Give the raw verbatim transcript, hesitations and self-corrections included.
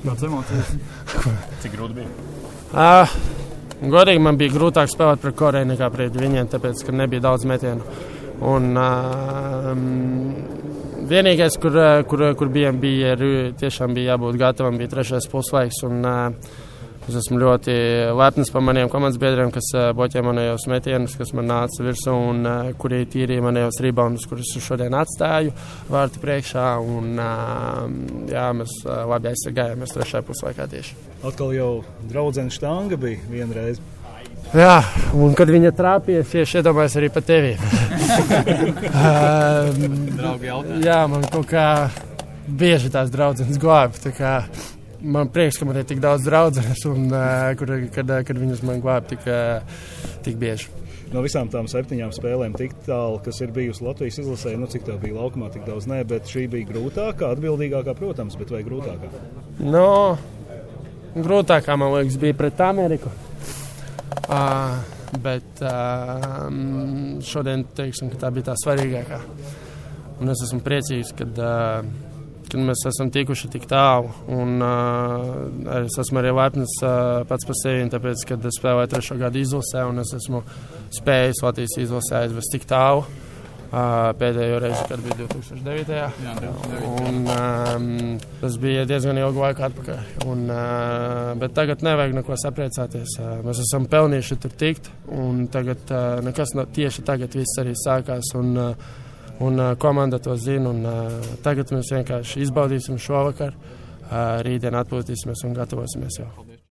Kāds emocijas? Cik grūti bija? Uh, godīgi man bija grūtāk spēlēt pret Koreju nekā pret viņiem, tāpēc, ka nebija daudz metienu. Un uh, vienīgais, kur, kur, kur bijām, bija, tiešām bija jābūt gatavam, bija trešais puslaiks. Un, uh, es esmu ļoti lepns par maniem komandas biedriem, kas uh, boķē manējos metienus, kas man nāca virsū un uh, kuri tīrīja manējos reboundus, kurus šodien atstāju vārtu priekšā. Un, uh, jā, mēs uh, labi aizsargājāmies trešajā puslaikā tieši. Atkal jau draudzene štanga bija vienreiz. Jā, un kad viņa trāpīja, tieši iedomājas arī par tevi. uh, Draugi jautā. Jā, man kaut kā bieži tās draudzenes glābi, tā kā man prieks, ka man ir tik daudz draudzenes, un uh, kur, kad, kad viņas man glābi tik, uh, tik bieži. No visām tām septiņām spēlēm tik tālu, kas ir bijusi Latvijas izlasē, nu cik tā bija laukumā, tik daudz nē, bet šī bija grūtākā, atbildīgākā, protams, bet vai grūtākā? No, grūtākā, man liekas, bija pret Ameriku. Uh, bet uh, šodien teiksim, ka tā bija tā svarīgākā. Un es esmu priecīgs, kad, uh, kad mēs esam tikuši tik tālu. Un uh, es esmu arī lepns uh, pats par sevi, tāpēc, kad es spēlēju trešo gadu izlasē un es esmu spējis Latvijas izlasē aizvest tik tālu. Uh, pēdējo reizi, kad bija divi tūkstoši devītajā. Jā, divi tūkstoši devītajā. Un, um, tas bija diezgan ilgu laiku atpakaļ. Un, uh, bet tagad nevajag neko sapriecāties. Uh, mēs esam pelnījuši tur tikt, un tagad uh, nekas no, tieši tagad viss arī sākās, un, uh, un uh, komanda to zina. Un, uh, tagad mēs vienkārši izbaudīsim šovakar, uh, rītdien atpūtīsimies un gatavosimies jau.